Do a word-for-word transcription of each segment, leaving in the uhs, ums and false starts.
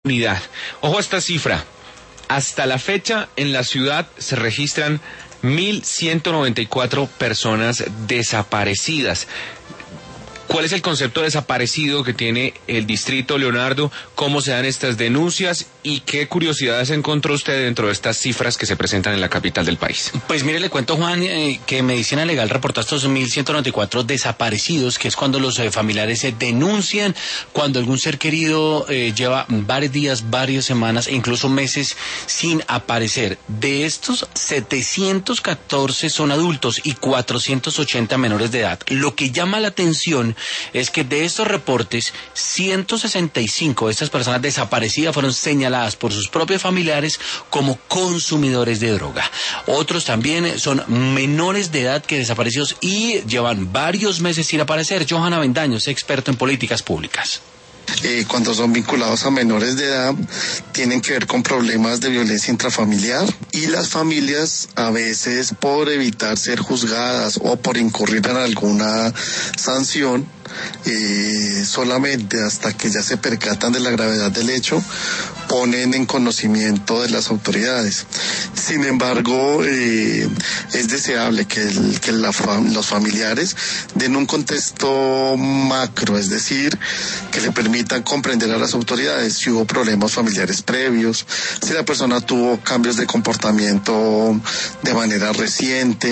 unidad. Ojo a esta cifra. Hasta la fecha, en la ciudad se registran mil ciento noventa y cuatro personas desaparecidas. ¿Cuál es el concepto de desaparecido que tiene el distrito, Leonardo? ¿Cómo se dan estas denuncias? ¿Y qué curiosidades encontró usted dentro de estas cifras que se presentan en la capital del país? Pues mire, le cuento, Juan, eh, que Medicina Legal reporta estos mil ciento noventa y cuatro desaparecidos, que es cuando los eh, familiares se denuncian, cuando algún ser querido eh, lleva varios días, varias semanas e incluso meses sin aparecer. De estos, setecientos catorce son adultos y cuatrocientos ochenta menores de edad. Lo que llama la atención es que de estos reportes, ciento sesenta y cinco de estas personas desaparecidas fueron señaladas por sus propios familiares como consumidores de droga. Otros también son menores de edad que desaparecidos y llevan varios meses sin aparecer. Johanna Avendaños, experto en políticas públicas. Eh, cuando son vinculados a menores de edad, tienen que ver con problemas de violencia intrafamiliar, y las familias a veces, por evitar ser juzgadas o por incurrir en alguna sanción, eh, solamente hasta que ya se percatan de la gravedad del hecho, ponen en conocimiento de las autoridades. Sin embargo, eh, es deseable que, el, que la fam- los familiares den un contexto macro, es decir, que le permitan comprender a las autoridades si hubo problemas familiares previos, si la persona tuvo cambios de comportamiento de manera reciente,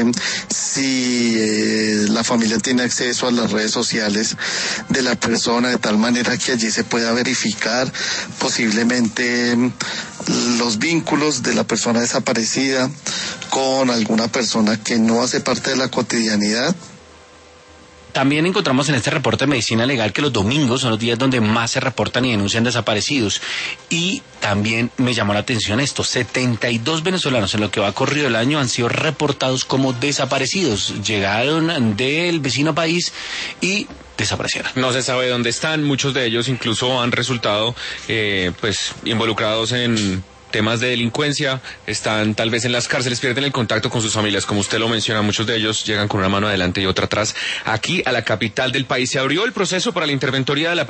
si eh, la familia tiene acceso a las redes sociales de la persona, de tal manera que allí se pueda verificar posiblemente los vínculos de la persona desaparecida con alguna persona que no hace parte de la cotidianidad. También encontramos en este reporte de Medicina Legal que los domingos son los días donde más se reportan y denuncian desaparecidos. Y también me llamó la atención esto, setenta y dos venezolanos en lo que va corrido el año han sido reportados como desaparecidos. Llegaron del vecino país y desaparecieron. No se sabe dónde están, muchos de ellos incluso han resultado eh, pues involucrados en temas de delincuencia, están tal vez en las cárceles, pierden el contacto con sus familias, como usted lo menciona, muchos de ellos llegan con una mano adelante y otra atrás. Aquí a la capital del país se abrió el proceso para la interventoría de la